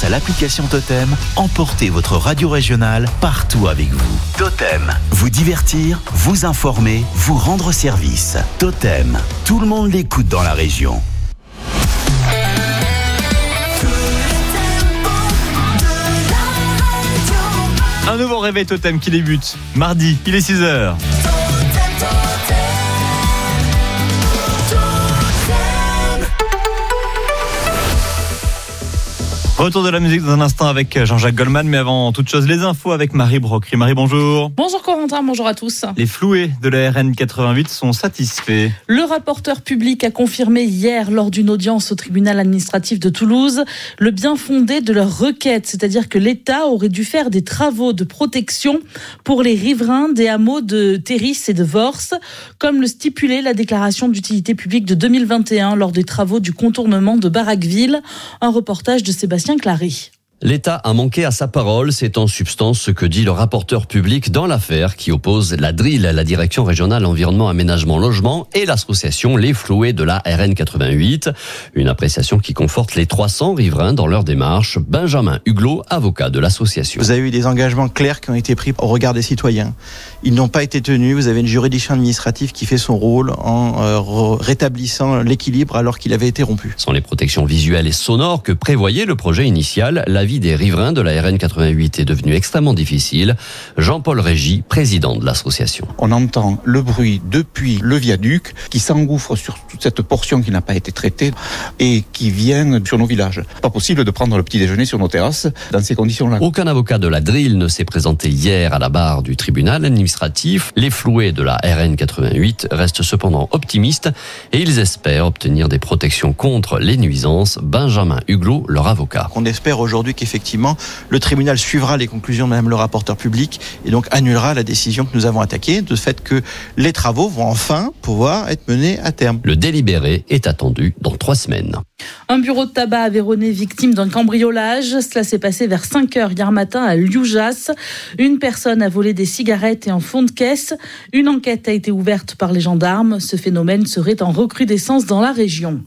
à l'application Totem, emportez votre radio régionale partout avec vous. Totem, vous divertir, vous informer, vous rendre service. Totem, tout le monde l'écoute dans la région. Un nouveau réveil Totem qui débute mardi, il est 6h. Retour de la musique dans un instant avec Jean-Jacques Goldman, mais avant toute chose, les infos avec Marie Brocry. Marie, bonjour. Bonjour Corentin, bonjour à tous. Les floués de la RN 88 sont satisfaits. Le rapporteur public a confirmé hier, lors d'une audience au tribunal administratif de Toulouse, le bien fondé de leur requête, c'est-à-dire que l'État aurait dû faire des travaux de protection pour les riverains des hameaux de Terris et de Vors, comme le stipulait la déclaration d'utilité publique de 2021 lors des travaux du contournement de Baraqueville. Un reportage de Sébastien Clary. L'État a manqué à sa parole, c'est en substance ce que dit le rapporteur public dans l'affaire qui oppose la DRIL, la Direction Régionale Environnement, Aménagement, Logement, et l'association Les Floués de la RN 88. Une appréciation qui conforte les 300 riverains dans leur démarche. Benjamin Huglot, avocat de l'association. Vous avez eu des engagements clairs qui ont été pris au regard des citoyens. Ils n'ont pas été tenus. Vous avez une juridiction administrative qui fait son rôle en rétablissant l'équilibre alors qu'il avait été rompu. Sans les protections visuelles et sonores que prévoyait le projet initial, la vie des riverains de la RN 88 est devenue extrêmement difficile. Jean-Paul Régy, président de l'association. On entend le bruit depuis le viaduc qui s'engouffre sur toute cette portion qui n'a pas été traitée et qui vient sur nos villages. Pas possible de prendre le petit déjeuner sur nos terrasses dans ces conditions-là. Aucun avocat de la DRIL ne s'est présenté hier à la barre du tribunal administratif. Les floués de la RN 88 restent cependant optimistes et ils espèrent obtenir des protections contre les nuisances. Benjamin Huglot, leur avocat. On espère aujourd'hui qu'effectivement, le tribunal suivra les conclusions de Madame le rapporteur public et donc annulera la décision que nous avons attaquée, de fait que les travaux vont enfin pouvoir être menés à terme. Le délibéré est attendu dans 3 semaines. Un bureau de tabac aveyronnais victime d'un cambriolage. Cela s'est passé vers 5h hier matin à Lioujas. Une personne a volé des cigarettes et un fond de caisse. Une enquête a été ouverte par les gendarmes. Ce phénomène serait en recrudescence dans la région.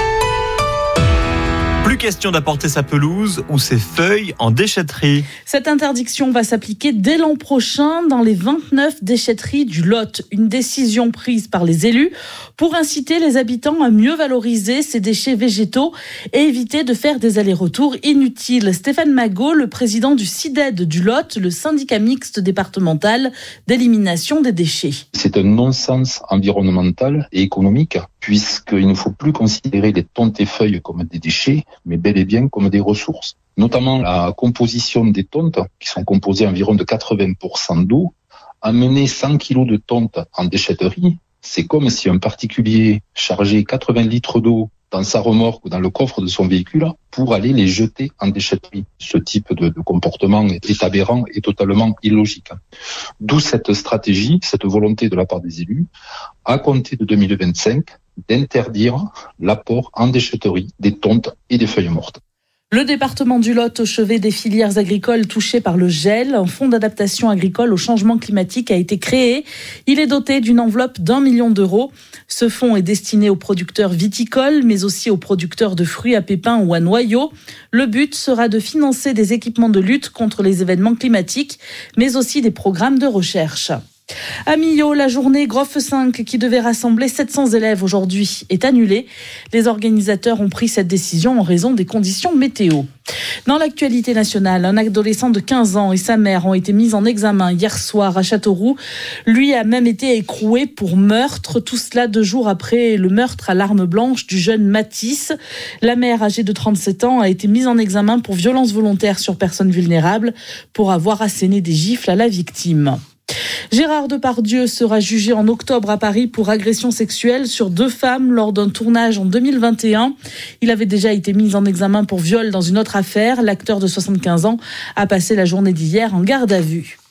Plus question d'apporter sa pelouse ou ses feuilles en déchetterie. Cette interdiction va s'appliquer dès l'an prochain dans les 29 déchetteries du Lot. Une décision prise par les élus pour inciter les habitants à mieux valoriser ces déchets végétaux et éviter de faire des allers-retours inutiles. Stéphane Magot, le président du CIDED du Lot, le syndicat mixte départemental d'élimination des déchets. C'est un non-sens environnemental et économique puisqu'il ne faut plus considérer les tontes et feuilles comme des déchets, mais bel et bien comme des ressources. Notamment la composition des tontes, qui sont composées environ de 80% d'eau. Amener 100 kg de tontes en déchetterie, c'est comme si un particulier chargeait 80 litres d'eau dans sa remorque ou dans le coffre de son véhicule pour aller les jeter en déchetterie. Ce type de comportement est aberrant et totalement illogique. D'où cette stratégie, cette volonté de la part des élus, à compter de 2025, d'interdire l'apport en déchetterie des tontes et des feuilles mortes. Le département du Lot, au chevet des filières agricoles touchées par le gel, un fonds d'adaptation agricole au changement climatique a été créé. Il est doté d'une enveloppe d'1 million d'euros. Ce fonds est destiné aux producteurs viticoles, mais aussi aux producteurs de fruits à pépins ou à noyaux. Le but sera de financer des équipements de lutte contre les événements climatiques, mais aussi des programmes de recherche. À Millau, la journée Groff 5 qui devait rassembler 700 élèves aujourd'hui est annulée. Les organisateurs ont pris cette décision en raison des conditions météo. Dans l'actualité nationale, un adolescent de 15 ans et sa mère ont été mis en examen hier soir à Châteauroux. Lui a même été écroué pour meurtre, tout cela 2 jours après le meurtre à l'arme blanche du jeune Mathis. La mère, âgée de 37 ans, a été mise en examen pour violence volontaire sur personne vulnérable pour avoir asséné des gifles à la victime. Gérard Depardieu sera jugé en octobre à Paris pour agression sexuelle sur 2 femmes lors d'un tournage en 2021. Il avait déjà été mis en examen pour viol dans une autre affaire. L'acteur de 75 ans a passé la journée d'hier en garde à vue.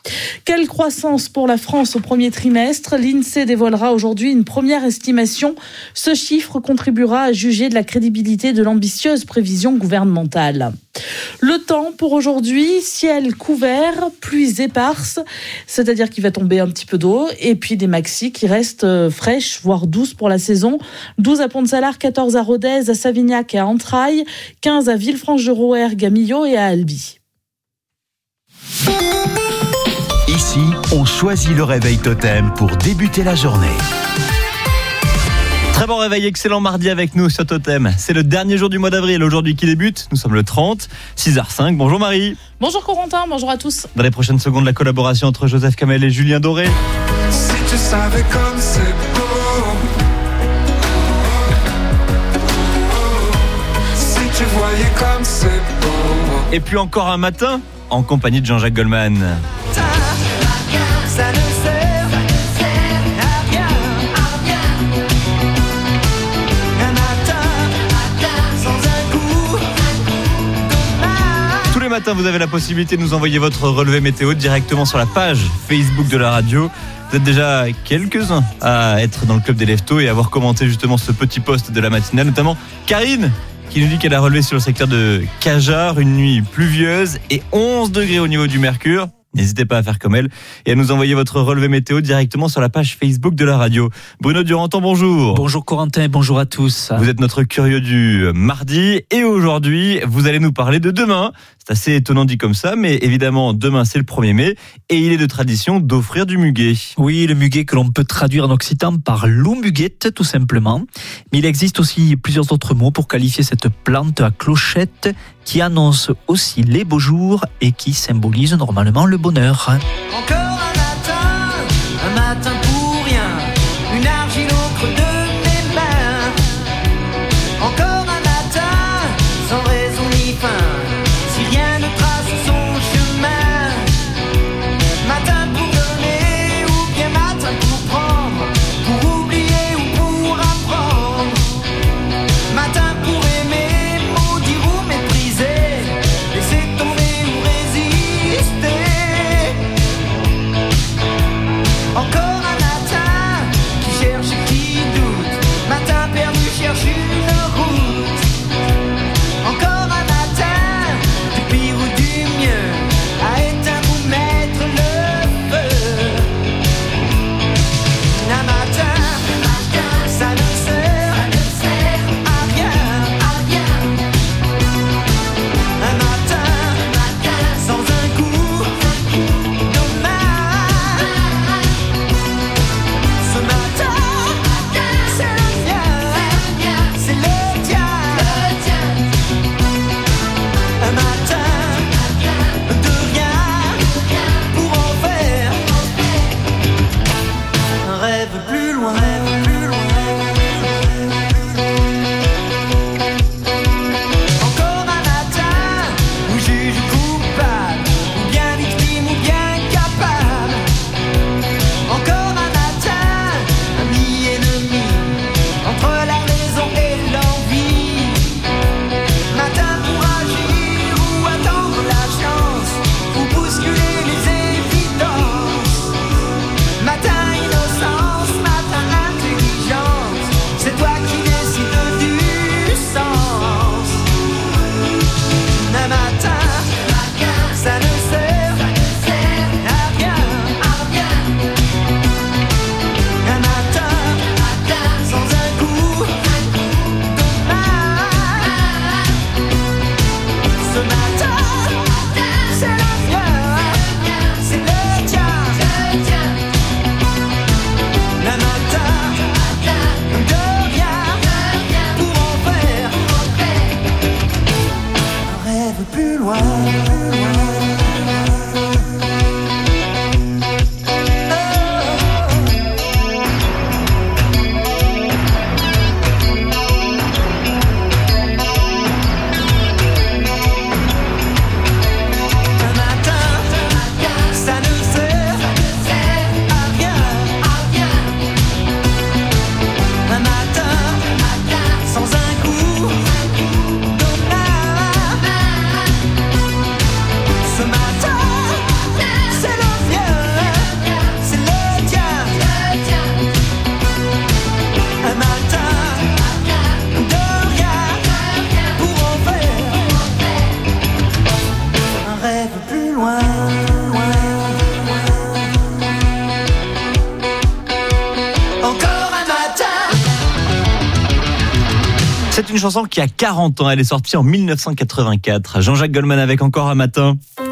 Quelle croissance pour la France au premier trimestre ? L'INSEE dévoilera aujourd'hui une première estimation. Ce chiffre contribuera à juger de la crédibilité de l'ambitieuse prévision gouvernementale. Le temps pour aujourd'hui, ciel couvert, pluies éparses, c'est-à-dire qu'il va tomber un petit peu d'eau, et puis des maxis qui restent fraîches, voire douces pour la saison. 12 à Pont-de-Salars, 14 à Rodez, à Savignac et à Entrailles, 15 à Villefranche-de-Rouergue, à Millau et à Albi. Ici, on choisit le réveil totem pour débuter la journée. Très bon réveil, excellent mardi avec nous sur Totem. C'est le dernier jour du mois d'avril, aujourd'hui qui débute. Nous sommes le 30, 6h05. Bonjour Marie. Bonjour Corentin, bonjour à tous. Dans les prochaines secondes, la collaboration entre Joseph Kamel et Julien Doré. Si tu savais comme c'est beau, si tu voyais comme c'est beau. Et puis encore un matin, en compagnie de Jean-Jacques Goldman. Ça ne sert à rien, un matin sans un coup de main. Tous les matins, vous avez la possibilité de nous envoyer votre relevé météo directement sur la page Facebook de la radio. Vous êtes déjà quelques-uns à être dans le club des Leftos et à avoir commenté justement ce petit post de la matinale, notamment Karine, qui nous dit qu'elle a relevé sur le secteur de Cajar une nuit pluvieuse et 11 degrés au niveau du mercure. N'hésitez pas à faire comme elle et à nous envoyer votre relevé météo directement sur la page Facebook de la radio. Bruno Duranton, bonjour. Bonjour Corentin, bonjour à tous. Vous êtes notre curieux du mardi et aujourd'hui, vous allez nous parler de demain. C'est assez étonnant dit comme ça, mais évidemment, demain c'est le 1er mai et il est de tradition d'offrir du muguet. Oui, le muguet que l'on peut traduire en occitan par loup-muguette tout simplement. Mais il existe aussi plusieurs autres mots pour qualifier cette plante à clochette qui annonce aussi les beaux jours et qui symbolise normalement le bonheur. Encore un matin pour rien, une argile au creux de mes mains. Encore un matin, sans raison ni fin, si rien ne trace son chemin. Matin pour donner ou bien matin pour prendre, pour oublier ou pour apprendre. Matin pour aimer, maudire ou mépriser, laisser tomber ou résister. Encore un matin qui cherche et qui doute, matin perdu cherche une route. Encore un matin, du pire ou du mieux, à éteindre ou mettre le feu. Un matin, ça ne sert à rien. Un matin, sans un coup de main. Ce matin, c'est le mien, c'est le tien. Un matin, de rien, pour en faire un rêve plus loin. Encore un matin où juge coupable, ou bien victime ou bien capable. Encore un matin, ami ennemi, entre la raison et l'envie. Matin pour agir ou attendre la chance, ou bousculer les évidences. Matin innocence, matin intelligence, c'est toi qui décides du sens. Un matin, ça ne sert à rien. Un matin, sans un coup de main. Ce matin, c'est le mien, c'est le tien. Un matin, de rien, pour en faire un rêve plus loin. Un matin, ça ne sert à rien. Un matin, sans un coup de main. C'est une chanson qui a 40 ans, elle est sortie en 1984. Jean-Jacques Goldman avec encore un matin.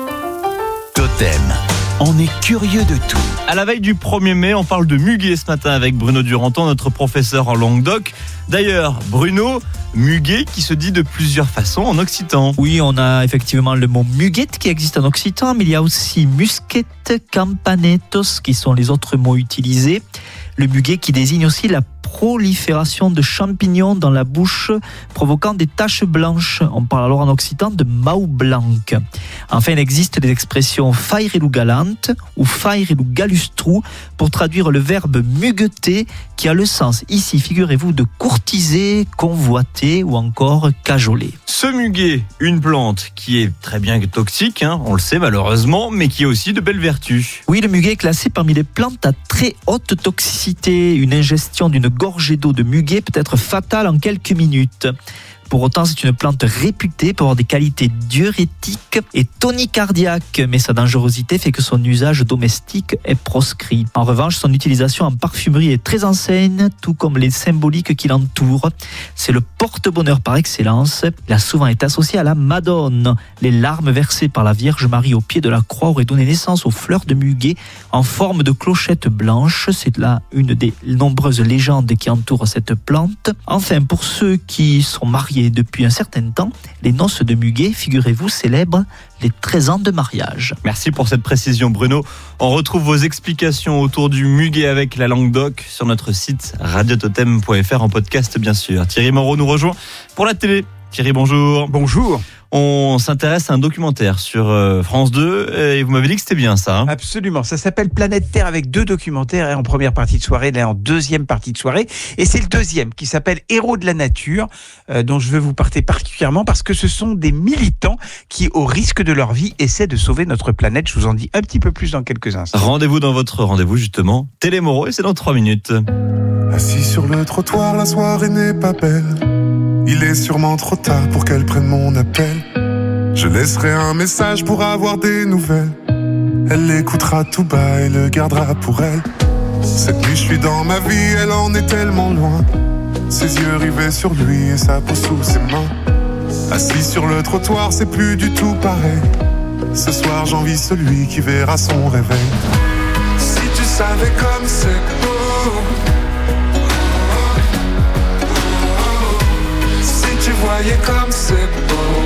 Totem, on est curieux de tout. À la veille du 1er mai, on parle de muguet ce matin avec Bruno Duranton, notre professeur en Languedoc. D'ailleurs, Bruno, muguet qui se dit de plusieurs façons en occitan. Oui, on a effectivement le mot muguette qui existe en occitan, mais il y a aussi musquette, campanetos qui sont les autres mots utilisés. Le muguet qui désigne aussi la prolifération de champignons dans la bouche provoquant des taches blanches. On parle alors en occitan de mau blanc. Enfin, il existe des expressions fairelu galante ou fairelu galustru pour traduire le verbe mugueter qui a le sens ici, figurez-vous, de courtiser, convoiter ou encore cajoler. Ce muguet, une plante qui est très bien toxique, on le sait malheureusement, mais qui a aussi de belles vertus. Oui, le muguet est classé parmi les plantes à très haute toxicité. Une ingestion d'une gorgée d'eau de muguet peut être fatale en quelques minutes. Pour autant, c'est une plante réputée pour avoir des qualités diurétiques et tonicardiaques, mais sa dangerosité fait que son usage domestique est proscrit. En revanche, son utilisation en parfumerie est très ancienne, tout comme les symboliques qui l'entourent. C'est le porte-bonheur par excellence. Il a souvent été associé à la Madone. Les larmes versées par la Vierge Marie au pied de la croix auraient donné naissance aux fleurs de muguet en forme de clochettes blanches. C'est là une des nombreuses légendes qui entourent cette plante. Enfin, pour ceux qui sont mariés depuis un certain temps, les noces de muguet, figurez-vous, célèbrent les 13 ans de mariage. Merci pour cette précision, Bruno. On retrouve vos explications autour du muguet avec la Languedoc sur notre site radiototem.fr en podcast, bien sûr. Thierry Moreau nous rejoint pour la télé. Thierry, bonjour. Bonjour. On s'intéresse à un documentaire sur France 2 et vous m'avez dit que c'était bien ça. Absolument, ça s'appelle Planète Terre avec 2 documentaires en première partie de soirée, là en deuxième partie de soirée. Et c'est le deuxième qui s'appelle Héros de la nature, dont je veux vous parler particulièrement parce que ce sont des militants qui, au risque de leur vie, essaient de sauver notre planète. Je vous en dis un petit peu plus dans quelques instants. Rendez-vous dans votre rendez-vous justement, Télé Moreau, et c'est dans 3 minutes. Assis sur le trottoir, la soirée n'est pas belle. Il est sûrement trop tard pour qu'elle prenne mon appel. Je laisserai un message pour avoir des nouvelles. Elle l'écoutera tout bas et le gardera pour elle. Cette nuit je suis dans ma vie, elle en est tellement loin. Ses yeux rivés sur lui et sa peau sous ses mains. Assis sur le trottoir, c'est plus du tout pareil. Ce soir j'envie celui qui verra son réveil. Si tu savais comme c'est beau. Tu voyais comme c'est beau.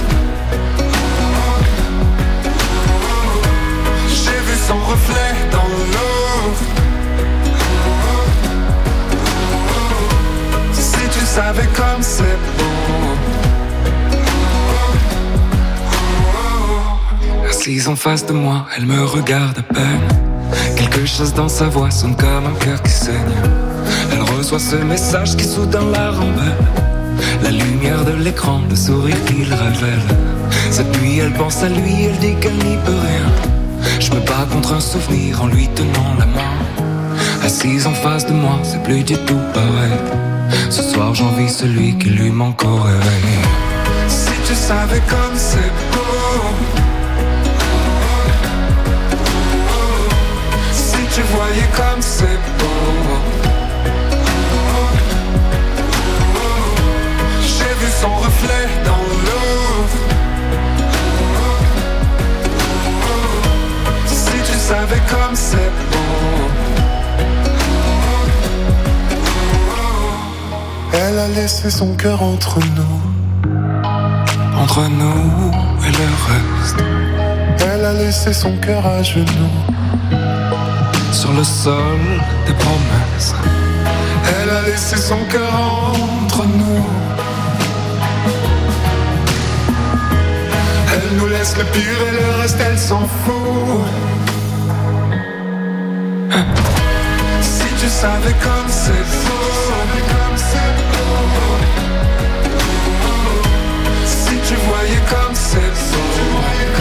J'ai vu son reflet dans l'eau. Si tu savais comme c'est beau. Assise en face de moi, elle me regarde à peine. Quelque chose dans sa voix sonne comme un cœur qui saigne. Elle reçoit ce message qui soudain la rembelle. La lumière de l'écran, le sourire qu'il révèle. Cette nuit elle pense à lui, elle dit qu'elle n'y peut rien. Je me bats contre un souvenir en lui tenant la main. Assise en face de moi, c'est plus du tout pareil. Ce soir j'envie celui qui lui manque au réveil. Si tu savais comme c'est beau. Si tu voyais comme c'est beau. Son reflet dans l'eau. Si tu savais comme c'est beau. Elle a laissé son cœur entre nous. Entre nous et le reste. Elle a laissé son cœur à genoux. Sur le sol des promesses. Elle a laissé son cœur entre nous. Elle nous laisse le pire et le reste elle s'en fout. Si tu savais comme c'est beau. Si tu voyais comme c'est beau.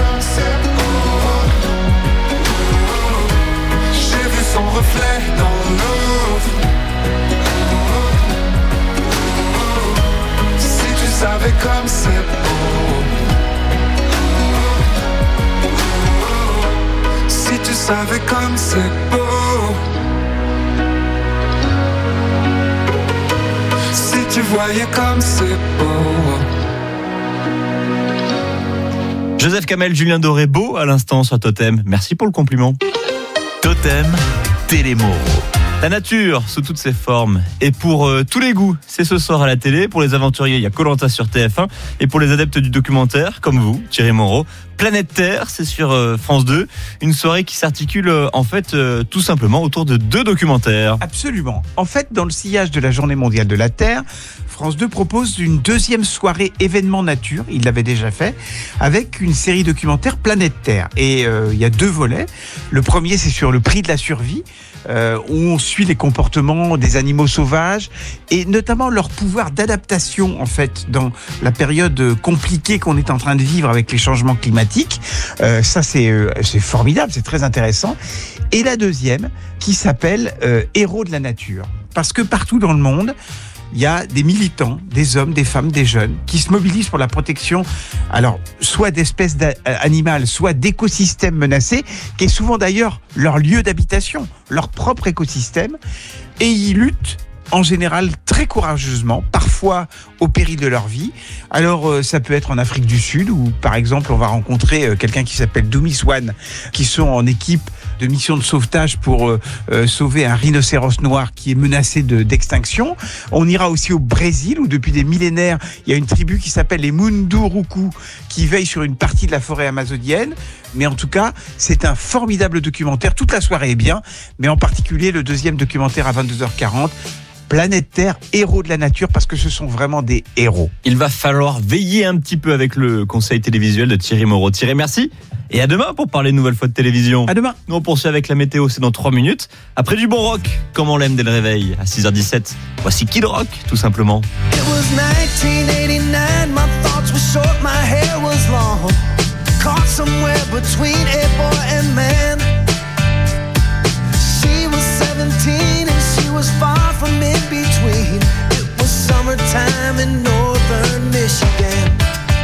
J'ai vu son reflet dans l'eau. Si tu savais comme c'est beau. Si tu savais comme c'est beau. Si tu voyais comme c'est beau. Joseph Kamel, Julien Doré, beau à l'instant sur Totem. Merci pour le compliment. Totem, Télémoro. La nature sous toutes ses formes. Et pour tous les goûts, c'est ce soir à la télé. Pour les aventuriers, il y a Koh-Lanta sur TF1. Et pour les adeptes du documentaire, comme vous, Thierry Moreau, Planète Terre, c'est sur France 2. Une soirée qui s'articule en fait tout simplement autour de 2 documentaires. Absolument. En fait, dans le sillage de la Journée mondiale de la Terre, France 2 propose une deuxième soirée événement nature, il l'avait déjà fait, avec une série documentaire Planète Terre. Et il y a 2 volets. Le premier, c'est sur le prix de la survie, où on suit les comportements des animaux sauvages et notamment leur pouvoir d'adaptation en fait dans la période compliquée qu'on est en train de vivre avec les changements climatiques. Ça c'est formidable, c'est très intéressant. Et la deuxième qui s'appelle Héros de la nature, parce que partout dans le monde il y a des militants, des hommes, des femmes, des jeunes qui se mobilisent pour la protection, alors soit d'espèces animales, soit d'écosystèmes menacés, qui est souvent d'ailleurs leur lieu d'habitation, leur propre écosystème, et ils luttent en général très courageusement, parfois au péril de leur vie. Alors ça peut être en Afrique du Sud, où par exemple on va rencontrer quelqu'un qui s'appelle Dumi Swan, qui sont en équipe de mission de sauvetage pour sauver un rhinocéros noir qui est menacé d'extinction. On ira aussi au Brésil, où depuis des millénaires, il y a une tribu qui s'appelle les Munduruku, qui veille sur une partie de la forêt amazonienne. Mais en tout cas, c'est un formidable documentaire. Toute la soirée est bien, mais en particulier le deuxième documentaire à 22h40, Planète Terre, héros de la nature, parce que ce sont vraiment des héros. Il va falloir veiller un petit peu avec le conseil télévisuel de Thierry Moreau. Thierry, merci. Et à demain pour parler une nouvelle fois de télévision. À demain. Nous on poursuit avec la météo, c'est dans 3 minutes. Après du bon rock, comme on l'aime dès le réveil, à 6h17. Voici Kid Rock, tout simplement. It was 1989, my thoughts were short, my hair was long. Caught somewhere between a boy and man. She was 17 and she was far from in between. It was summertime in northern Michigan.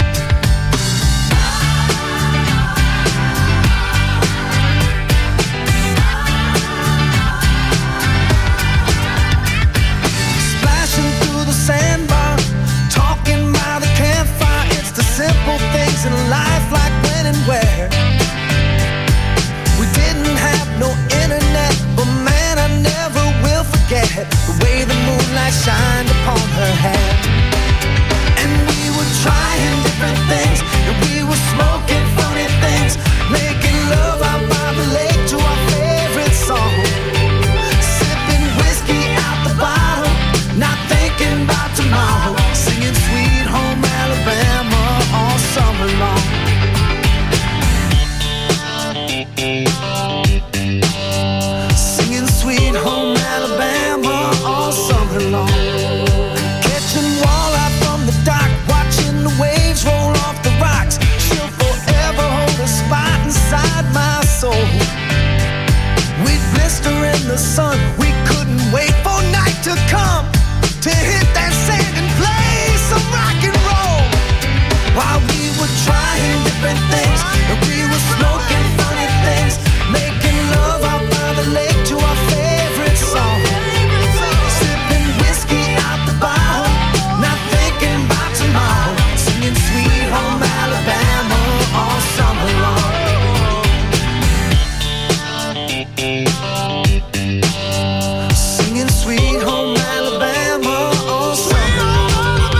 Splashing through the sandbar, talking by the campfire. It's the simple things in life, like when and where. We didn't have no internet, but man, I never will forget the way the moonlight shined upon her hair. And we were trying different things, and we were smoking funny things, making love out by the lake to our favorite song. Sipping whiskey out the bottle, not thinking about tomorrow, singing Sweet Home Alabama all summer long. Singing Sweet Home Alabama all summer long. Catching walleye from the dock, watching the waves roll off the rocks. She'll forever hold a spot inside my soul. We'd blister in the sun, we couldn't wait for night to come to hit that sand and play some rock and roll. While we were trying different things, and we were smoking funny things, making love out by the lake to our favorite song. Sipping whiskey out the bottle, not thinking about tomorrow, singing Sweet Home Alabama all summer long. Singing Sweet Home Alabama all summer long.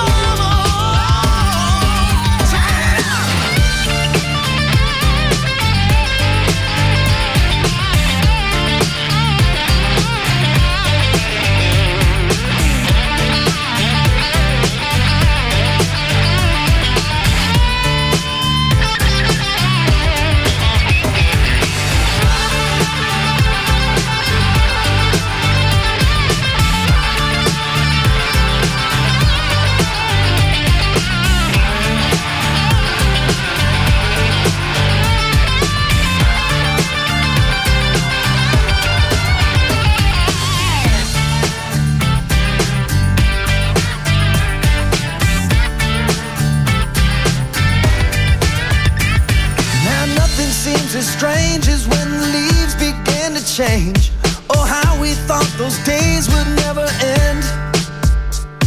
Now nothing seems as strange as when the leaves begin to change. Oh, how we thought those days would never end.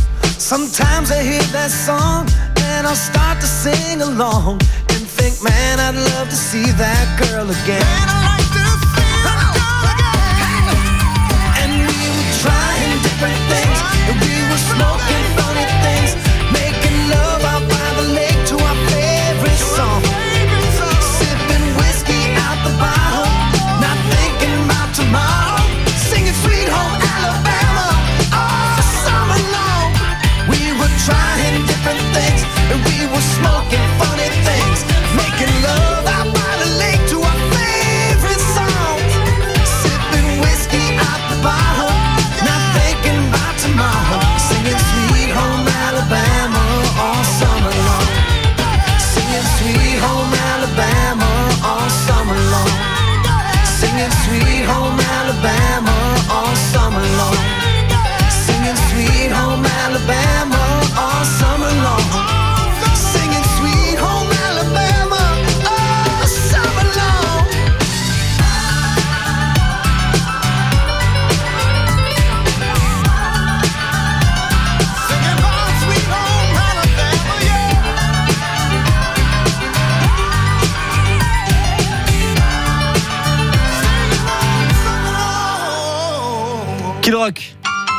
Sometimes I hear that song and I'll start to sing along and think, man, I'd love to see that girl again. Man, I'd like to see that girl again. And we were trying different things, and we were smoking funny things, making love out by the lake to our favorite song, sipping whiskey out the bottle, not thinking about tomorrow, singing Sweet Home Alabama all summer long. We were trying different things, and we were smoking funny things, making love out by the lake to our favorite songs, sipping whiskey out the bottle, not thinking about tomorrow, singing Sweet Home Alabama all summer long, singing Sweet Home Alabama all summer long, singing Sweet Home Alabama all summer long, singing Sweet Home Alabama all summer long, singing Sweet Home Alabama all summer long. Singing about Sweet Home Alabama, Kid Rock.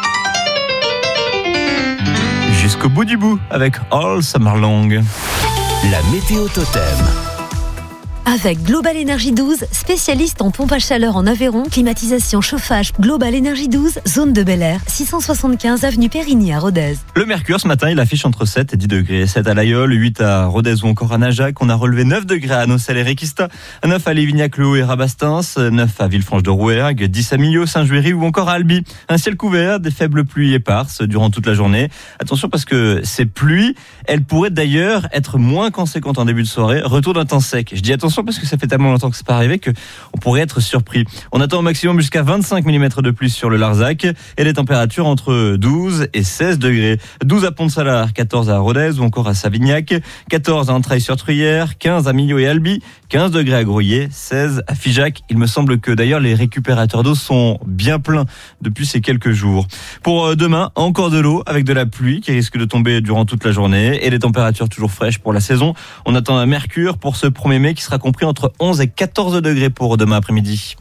Jusqu'au bout du bout avec All Summer Long. La météo totem. Avec Global Energy 12, spécialiste en pompe à chaleur en Aveyron, climatisation, chauffage, Global Energy 12, zone de Bel Air, 675 avenue Périgny à Rodez. Le mercure ce matin, il affiche entre 7 et 10 degrés. 7 à l'Aïol, 8 à Rodez ou encore à Najac. On a relevé 9 degrés à Nocel et Réquista, 9 à Lévignac-le-Haut et Rabastens, 9 à Villefranche-de-Rouergue, 10 à Millau, Saint-Juéry ou encore à Albi. Un ciel couvert, des faibles pluies éparses durant toute la journée. Attention parce que ces pluies, elles pourraient d'ailleurs être moins conséquentes en début de soirée. Retour d'un temps sec. Je dis attention parce que ça fait tellement longtemps que c'est pas arrivé que on pourrait être surpris. On attend au maximum jusqu'à 25 mm de pluie sur le Larzac et les températures entre 12 et 16 degrés. 12 à Pont-de-Salard, 14 à Rodez ou encore à Savignac, 14 à Entrailles-sur-Truyère, 15 à Millau et Albi, 15 degrés à Grouillé, 16 à Figeac. Il me semble que d'ailleurs les récupérateurs d'eau sont bien pleins depuis ces quelques jours. Pour demain, encore de l'eau avec de la pluie qui risque de tomber durant toute la journée et des températures toujours fraîches pour la saison. On attend un mercure pour ce 1er mai qui sera compris entre 11 et 14 degrés pour demain après-midi.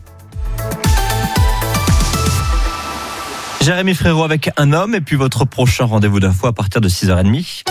Jérémy Frérot avec Un homme et puis votre prochain rendez-vous d'info à partir de 6h30.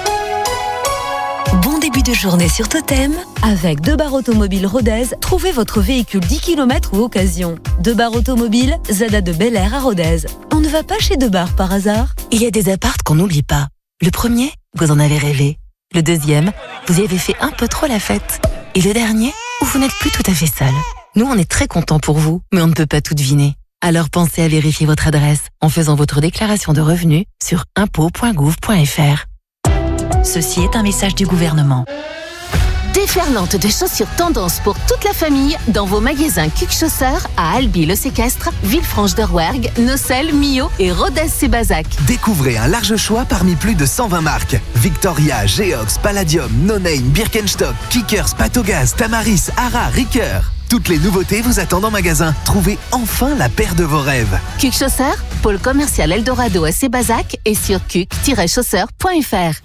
Bon début de journée sur Totem. Avec Debar Automobile Rodez, trouvez votre véhicule 10 km ou occasion. Debar Automobile, Zada de Bel Air à Rodez. On ne va pas chez Debar par hasard. Il y a des apparts qu'on n'oublie pas. Le premier, vous en avez rêvé. Le deuxième, vous y avez fait un peu trop la fête. Et le dernier, où vous n'êtes plus tout à fait seul. Nous, on est très contents pour vous, mais on ne peut pas tout deviner. Alors pensez à vérifier votre adresse en faisant votre déclaration de revenus sur impôts.gouv.fr. Ceci est un message du gouvernement. Déferlante de chaussures tendance pour toute la famille dans vos magasins Cuc Chausseurs à Albi le Séquestre, Villefranche-de-Rouergue, Nocel, Millau et Rodez-Sébazac. Découvrez un large choix parmi plus de 120 marques. Victoria, Geox, Palladium, No Name, Birkenstock, Kickers, Patogaz, Tamaris, Ara, Ricoeur. Toutes les nouveautés vous attendent en magasin. Trouvez enfin la paire de vos rêves. Cuc Chausseurs, pôle commercial Eldorado à Sébazac et sur cuc-chausseurs.fr.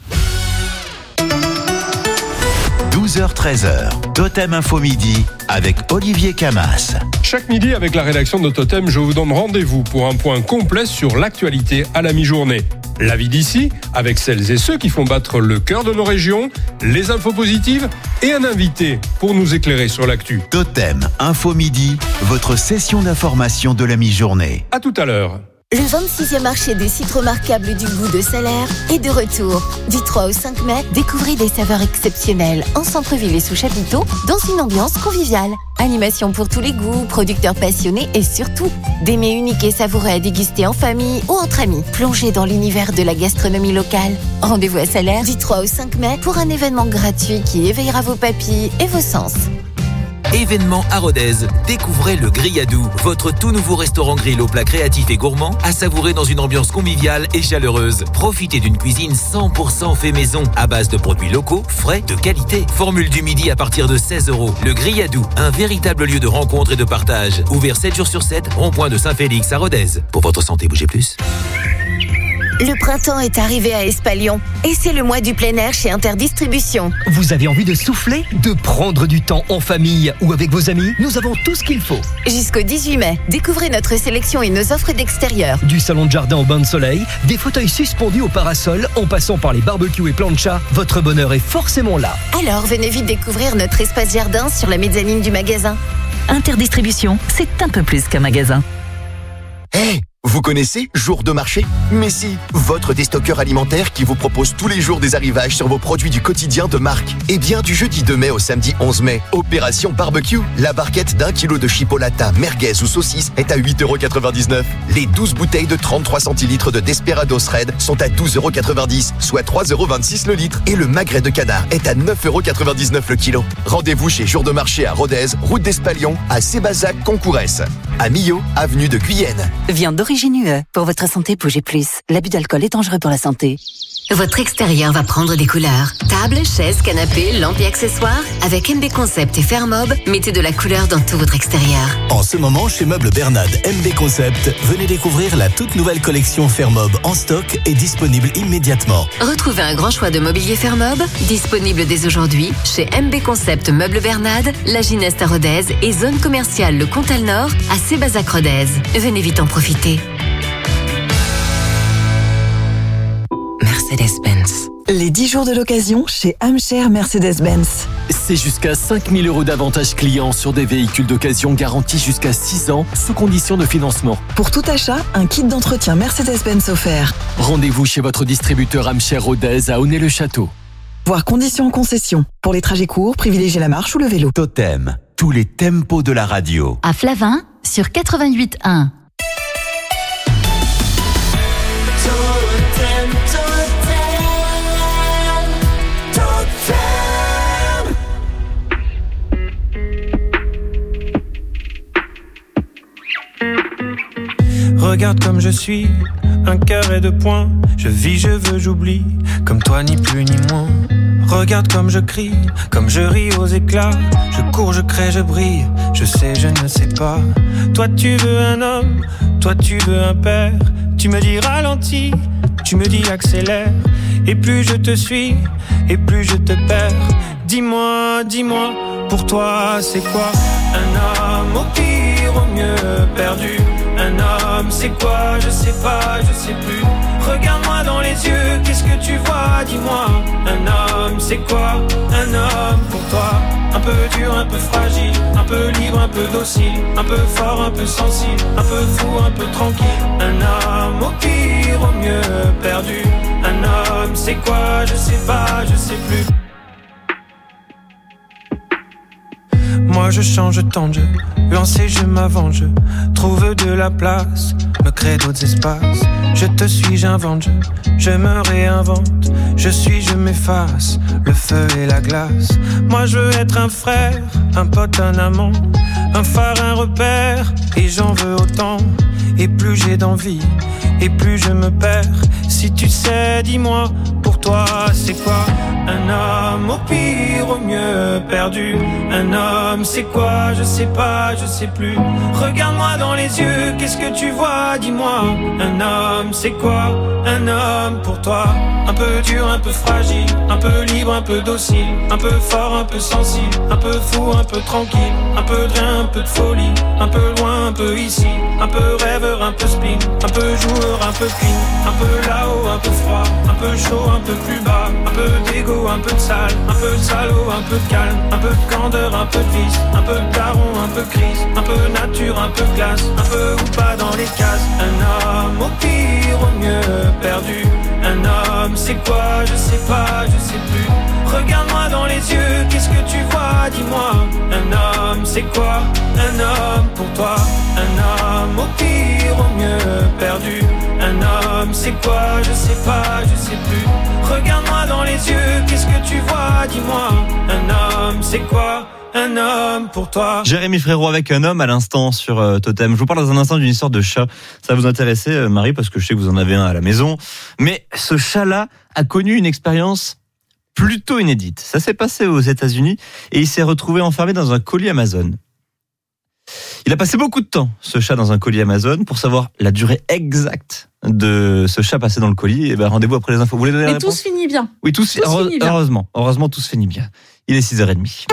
12h-13h, Totem Info Midi avec Olivier Camas. Chaque midi avec la rédaction de Totem, je vous donne rendez-vous pour un point complet sur l'actualité à la mi-journée. La vie d'ici, avec celles et ceux qui font battre le cœur de nos régions, les infos positives et un invité pour nous éclairer sur l'actu. Totem Info Midi, votre session d'information de la mi-journée. À tout à l'heure. Le 26e marché des sites remarquables du goût de Salaire est de retour. Du 3 au 5 mai, découvrez des saveurs exceptionnelles en centre-ville et sous chapiteau dans une ambiance conviviale. Animation pour tous les goûts, producteurs passionnés et surtout des mets uniques et savoureux à déguster en famille ou entre amis. Plongez dans l'univers de la gastronomie locale. Rendez-vous à Salaire du 3 au 5 mai pour un événement gratuit qui éveillera vos papilles et vos sens. Événement à Rodez, découvrez le Grill'Adou, votre tout nouveau restaurant grill aux plats créatifs et gourmands à savourer dans une ambiance conviviale et chaleureuse. Profitez d'une cuisine 100% fait maison à base de produits locaux, frais, de qualité. Formule du midi à partir de 16 €. Le Grill'Adou, un véritable lieu de rencontre et de partage. Ouvert 7 jours sur 7, rond-point de Saint-Félix à Rodez. Pour votre santé, bougez plus. Le printemps est arrivé à Espalion et c'est le mois du plein air chez Interdistribution. Vous avez envie de souffler, de prendre du temps en famille ou avec vos amis? Nous avons tout ce qu'il faut. Jusqu'au 18 mai, découvrez notre sélection et nos offres d'extérieur. Du salon de jardin au bain de soleil, des fauteuils suspendus au parasol, en passant par les barbecues et planchas, votre bonheur est forcément là. Alors venez vite découvrir notre espace jardin sur la mezzanine du magasin. Interdistribution, c'est un peu plus qu'un magasin. Hey, vous connaissez Jour de marché? Mais si, votre déstockeur alimentaire qui vous propose tous les jours des arrivages sur vos produits du quotidien de marque. Eh bien, du jeudi 2 mai au samedi 11 mai, opération barbecue. La barquette d'1 kilo de chipolata, merguez ou saucisse est à 8,99 €. Les 12 bouteilles de 33 centilitres de Desperados Red sont à 12,90 €, soit 3,26 € le litre. Et le magret de canard est à 9,99 € le kilo. Rendez-vous chez Jour de marché à Rodez, route d'Espalion, à Sébazac, Concourès. À Millau, avenue de Guyenne. Viande d'origine UE. Pour votre santé, bougez plus. L'abus d'alcool est dangereux pour la santé. Votre extérieur va prendre des couleurs. Table, chaises, canapés, lampes et accessoires. Avec MB Concept et Fermob, mettez de la couleur dans tout votre extérieur. En ce moment, chez Meubles Bernade MB Concept, venez découvrir la toute nouvelle collection Fermob en stock et disponible immédiatement. Retrouvez un grand choix de mobilier Fermob, disponible dès aujourd'hui chez MB Concept Meubles Bernade, La Gineste à Rodez et zone commerciale Le Comtal Nord à Sébazac Rodez. Venez vite en profiter. Mercedes-Benz. Les 10 jours de l'occasion chez Amcher Mercedes-Benz. C'est jusqu'à 5 000 € d'avantages clients sur des véhicules d'occasion garantis jusqu'à 6 ans sous condition de financement. Pour tout achat, un kit d'entretien Mercedes-Benz offert. Rendez-vous chez votre distributeur Amcher Rodez à Aunay-le-Château. Voir conditions en concession. Pour les trajets courts, privilégiez la marche ou le vélo. Totem, tous les tempos de la radio. À Flavin, sur 88.1. Regarde comme je suis, un cœur et 2 points. Je vis, je veux, j'oublie, comme toi ni plus ni moins. Regarde comme je crie, comme je ris aux éclats. Je cours, je crée, je brille, je sais, je ne sais pas. Toi tu veux un homme, toi tu veux un père. Tu me dis ralentis, tu me dis accélère. Et plus je te suis, et plus je te perds. Dis-moi, dis-moi, pour toi c'est quoi? Un homme au pire, au mieux perdu. Un homme, c'est quoi? Je sais pas, je sais plus. Regarde-moi dans les yeux, qu'est-ce que tu vois? Dis-moi. Un homme, c'est quoi? Un homme pour toi. Un peu dur, un peu fragile, un peu libre, un peu docile, un peu fort, un peu sensible, un peu fou, un peu tranquille. Un homme au pire, au mieux perdu. Un homme, c'est quoi? Je sais pas, je sais plus. Moi je change tant de jeu, lancé je m'avance, je trouve de la place, me crée d'autres espaces. Je te suis, j'invente, je me réinvente. Je suis, je m'efface, le feu et la glace. Moi je veux être un frère, un pote, un amant, un phare, un repère, et j'en veux autant. Et plus j'ai d'envie, et plus je me perds. Si tu sais, dis-moi, pour toi c'est quoi? Un homme au pire, au mieux perdu. Un homme c'est quoi? Je sais pas, je sais plus. Regarde-moi dans les yeux, qu'est-ce que tu vois? Dis-moi. Un homme c'est quoi? Un homme pour toi. Un peu dur, un peu fragile, un peu libre, un peu docile, un peu fort, un peu sensible, un peu fou, un peu tranquille, un peu de rien, un peu de folie, un peu loin, un peu ici, un peu rêveur, un peu spleen, un peu joueur, un peu clean, un peu là-haut, un peu froid, un peu chaud, un peu plus bas, un peu d'égo, un peu de sale, un peu de salaud, un peu de calme, un peu de candeur, un peu de vice, un peu de daron, un peu crise, un peu nature, un peu glace, un peu ou pas dans les cases. Un homme au pire, au mieux perdu. Un homme c'est quoi? Je sais pas, je sais plus. Regarde-moi dans les yeux, qu'est-ce que tu vois? Dis-moi. Un homme c'est quoi? Un homme pour toi. Un homme au pire, au mieux perdu. Un homme c'est quoi? Je sais pas, je sais plus. Regarde-moi dans les yeux, qu'est-ce que tu vois? Dis-moi. Un homme c'est quoi? Un homme pour toi. Jérémy Frérot avec un homme à l'instant sur Totem. Je vous parle dans un instant d'une histoire de chat. Ça va vous intéresser, Marie, parce que je sais que vous en avez un à la maison. Mais ce chat-là a connu une expérience plutôt inédite. Ça s'est passé aux États-Unis et il s'est retrouvé enfermé dans un colis Amazon. Il a passé beaucoup de temps, ce chat, dans un colis Amazon pour savoir la durée exacte de ce chat passé dans le colis. Et rendez-vous après les infos. Vous voulez donner la réponse ? Tout se finit bien. Oui, tout finit bien. Heureusement, tout se finit bien. Il est 6h30.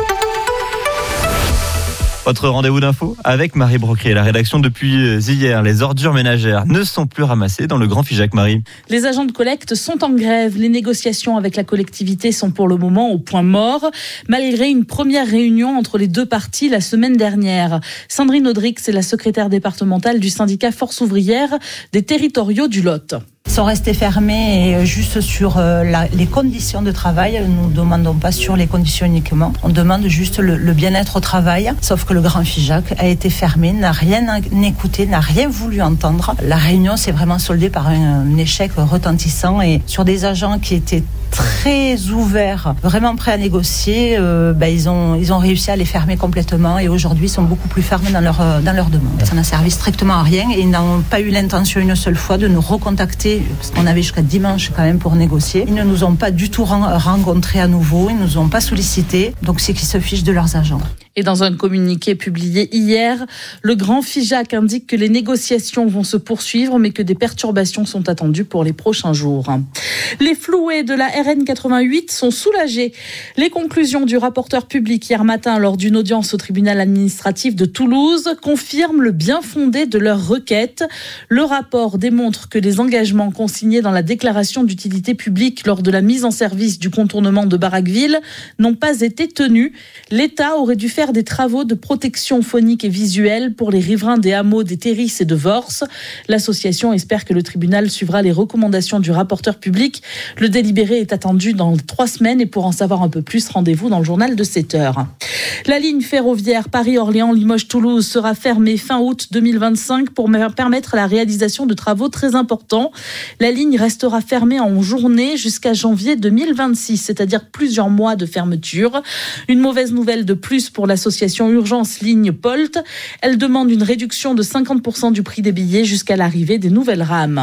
Votre rendez-vous d'info avec Marie Brocry et la rédaction. Depuis hier, les ordures ménagères ne sont plus ramassées dans le Grand Figeac. Marie. Les agents de collecte sont en grève. Les négociations avec la collectivité sont pour le moment au point mort, malgré une première réunion entre les deux parties la semaine dernière. Sandrine Audrix est la secrétaire départementale du syndicat Force ouvrière des territoriaux du Lot. Sont restés fermés et juste sur les conditions de travail. Nous ne demandons pas sur les conditions uniquement. On demande juste le bien-être au travail. Sauf que le Grand Figeac a été fermé, n'a rien écouté, n'a rien voulu entendre. La réunion s'est vraiment soldée par un échec retentissant et sur des agents qui étaient très ouverts, vraiment prêts à négocier, ils ont réussi à les fermer complètement et aujourd'hui ils sont beaucoup plus fermes dans leur demande. Ça n'a servi strictement à rien et ils n'ont pas eu l'intention une seule fois de nous recontacter parce qu'on avait jusqu'à dimanche quand même pour négocier. Ils ne nous ont pas du tout rencontrés à nouveau, ils ne nous ont pas sollicités, donc c'est qu'ils se fichent de leurs agents. Et dans un communiqué publié hier, le Grand Figeac indique que les négociations vont se poursuivre, mais que des perturbations sont attendues pour les prochains jours. Les floués de la RN 88 sont soulagés. Les conclusions du rapporteur public hier matin lors d'une audience au tribunal administratif de Toulouse confirment le bien fondé de leur requête. Le rapport démontre que les engagements consignés dans la déclaration d'utilité publique lors de la mise en service du contournement de Barraqueville n'ont pas été tenus. L'État aurait dû faire des travaux de protection phonique et visuelle pour les riverains des hameaux des Terris et de Vors. L'association espère que le tribunal suivra les recommandations du rapporteur public. Le délibéré est attendu dans 3 semaines et pour en savoir un peu plus, rendez-vous dans le journal de 7h. La ligne ferroviaire Paris-Orléans-Limoges-Toulouse sera fermée fin août 2025 pour permettre la réalisation de travaux très importants. La ligne restera fermée en journée jusqu'à janvier 2026, c'est-à-dire plusieurs mois de fermeture. Une mauvaise nouvelle de plus pour l'association Urgence Ligne Polt. Elle demande une réduction de 50% du prix des billets jusqu'à l'arrivée des nouvelles rames.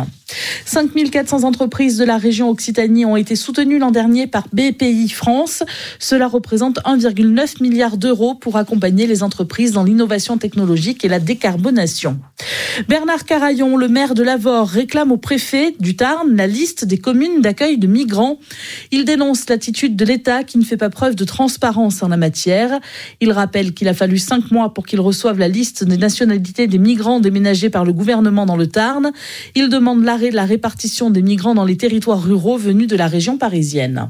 5400 entreprises de la région Occitanie ont été soutenues l'an dernier par BPI France. Cela représente 1,9 milliard d'euros pour accompagner les entreprises dans l'innovation technologique et la décarbonation. Bernard Carayon, le maire de Lavore, réclame au préfet du Tarn la liste des communes d'accueil de migrants. Il dénonce l'attitude de l'État qui ne fait pas preuve de transparence en la matière. Il rappelle qu'il a fallu 5 mois pour qu'il reçoive la liste des nationalités des migrants déménagés par le gouvernement dans le Tarn. Il demande l'arrêt de la répartition des migrants dans les territoires ruraux venus de la région parisienne.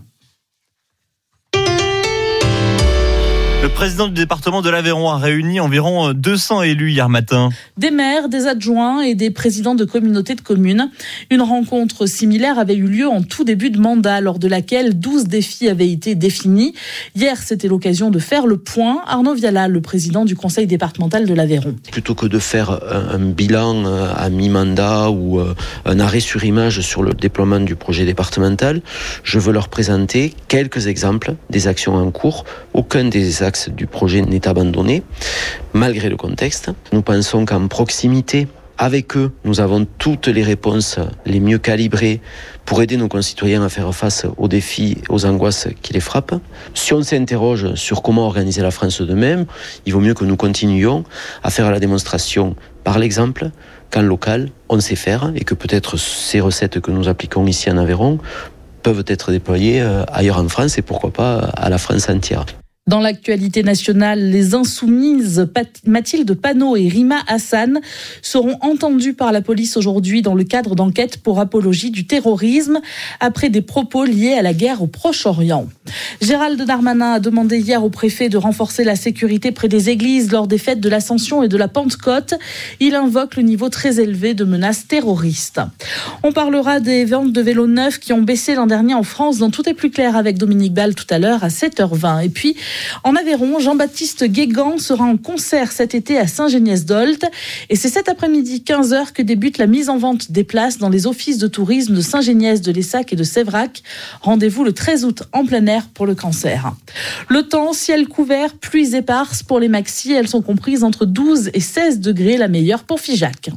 Le président du département de l'Aveyron a réuni environ 200 élus hier matin. Des maires, des adjoints et des présidents de communautés de communes. Une rencontre similaire avait eu lieu en tout début de mandat, lors de laquelle 12 défis avaient été définis. Hier, c'était l'occasion de faire le point. Arnaud Viala, le président du conseil départemental de l'Aveyron. Plutôt que de faire un bilan à mi-mandat ou un arrêt sur image sur le déploiement du projet départemental, je veux leur présenter quelques exemples des actions en cours. Aucun des axes du projet n'est abandonné, malgré le contexte. Nous pensons qu'en proximité, avec eux, nous avons toutes les réponses les mieux calibrées pour aider nos concitoyens à faire face aux défis, aux angoisses qui les frappent. Si on s'interroge sur comment organiser la France de demain, il vaut mieux que nous continuions à faire la démonstration par l'exemple qu'en local, on sait faire et que peut-être ces recettes que nous appliquons ici en Aveyron peuvent être déployées ailleurs en France et pourquoi pas à la France entière. Dans l'actualité nationale, les insoumises Mathilde Panot et Rima Hassan seront entendues par la police aujourd'hui dans le cadre d'enquêtes pour apologie du terrorisme après des propos liés à la guerre au Proche-Orient. Gérald Darmanin a demandé hier au préfet de renforcer la sécurité près des églises lors des fêtes de l'Ascension et de la Pentecôte. Il invoque le niveau très élevé de menaces terroristes. On parlera des ventes de vélos neufs qui ont baissé l'an dernier en France. Dans Tout est plus clair avec Dominique Ball tout à l'heure à 7h20. Et puis, en Aveyron, Jean-Baptiste Guégan sera en concert cet été à Saint-Géniès-d'Olt. Et c'est cet après-midi, 15h, que débute la mise en vente des places dans les offices de tourisme de Saint-Géniès, de Lessac et de Sévrac. Rendez-vous le 13 août en plein air pour le cancer. Le temps, ciel couvert, pluies éparses pour les maxis. Elles sont comprises entre 12 et 16 degrés, la meilleure pour Figeac.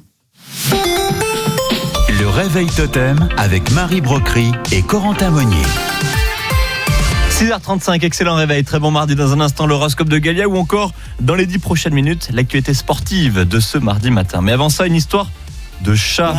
Le réveil totem avec Marie Brocry et Corentin Monnier. 6h35, excellent réveil, très bon mardi. Dans un instant, l'horoscope de Galia ou encore, dans les 10 prochaines minutes, l'actualité sportive de ce mardi matin. Mais avant ça, une histoire de chat.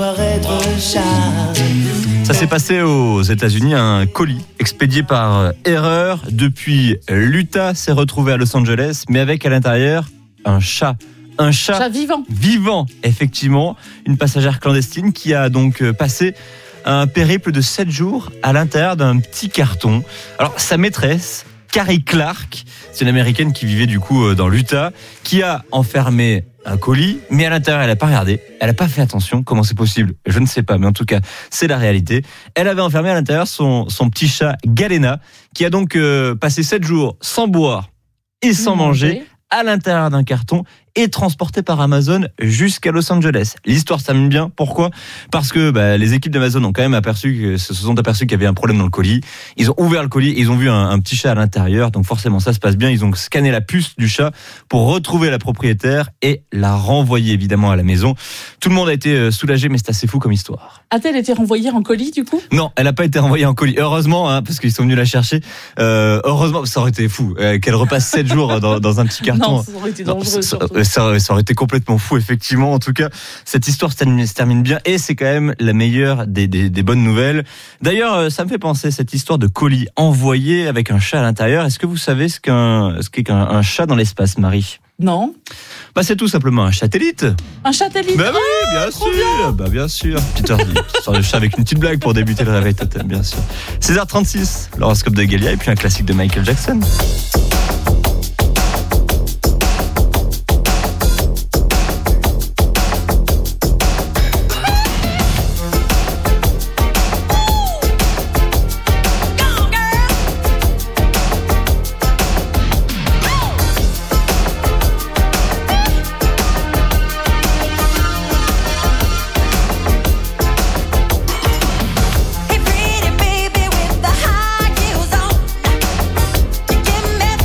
Ça s'est passé aux États-Unis. Un colis expédié par erreur depuis l'Utah s'est retrouvé à Los Angeles, mais avec à l'intérieur un chat. Un chat vivant, effectivement. Une passagère clandestine qui a donc passé un périple de 7 jours à l'intérieur d'un petit carton. Alors, sa maîtresse, Carrie Clark, c'est une américaine qui vivait du coup dans l'Utah, qui a enfermé un colis, mais à l'intérieur, elle n'a pas regardé, elle n'a pas fait attention. Comment c'est possible ? Je ne sais pas, mais en tout cas, c'est la réalité. Elle avait enfermé à l'intérieur son petit chat Galena, qui a donc passé 7 jours sans boire et sans manger à l'intérieur d'un carton et transporté par Amazon jusqu'à Los Angeles. L'histoire se termine bien. Pourquoi ? Parce que les équipes d'Amazon ont quand même se sont aperçus qu'il y avait un problème dans le colis. Ils ont ouvert le colis et ils ont vu un petit chat à l'intérieur. Donc forcément, ça se passe bien. Ils ont scanné la puce du chat pour retrouver la propriétaire et la renvoyer évidemment à la maison. Tout le monde a été soulagé, mais c'est assez fou comme histoire. A-t-elle été renvoyée en colis du coup ? Non, elle n'a pas été renvoyée en colis. Heureusement, parce qu'ils sont venus la chercher. Heureusement, ça aurait été fou qu'elle repasse 7 jours dans un petit carton. Non, ça aurait été dangereux surtout. Ça aurait été complètement fou, effectivement. En tout cas, cette histoire se termine bien et c'est quand même la meilleure des bonnes nouvelles. D'ailleurs, ça me fait penser, cette histoire de colis envoyé avec un chat à l'intérieur. Est-ce que vous savez ce qu'est un chat dans l'espace, Marie ? Non. C'est tout simplement un satellite. Un satellite ? Oui, bien sûr. Bien sûr. Petite histoire de chat avec une petite blague pour débuter le réveil totem, bien sûr. 16h36, l'horoscope de Galia et puis un classique de Michael Jackson. Hey, pretty baby with the high heels on. You give me